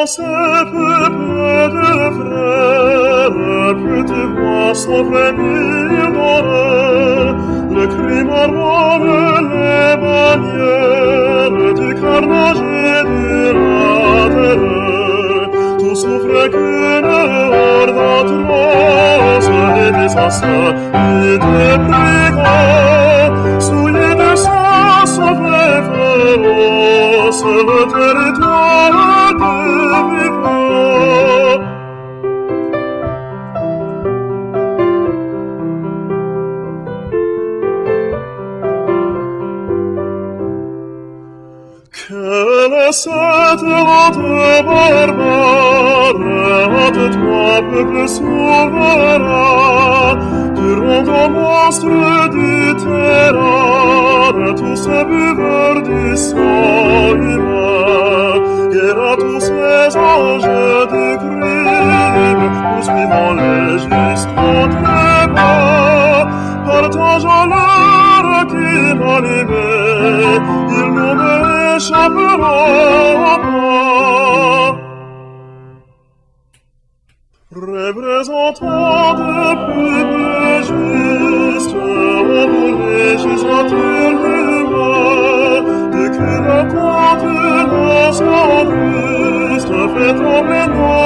ces peuples de frères, petites voix sans frémir d'horreur, le cri marmot les bannières du carnage et de la terreur. Tout souffre qu'une horde atroce et des assassins et des brigands, souillés de sang sauvé féroce, le territoire des vivants. Quelle est cette honte barbare, hâte toi, peuple souverain, tu rends au monstre du terror, tous ces buveurs du sang humain, guerre à tous les anges du crime, poursuivant les justes au trépas, partageant leur qui m'animait, ils nous n'échapperont pas. Représentants de peuple juste, ô vous législateurs humains, de qui la contenance en Christ fait trembler nos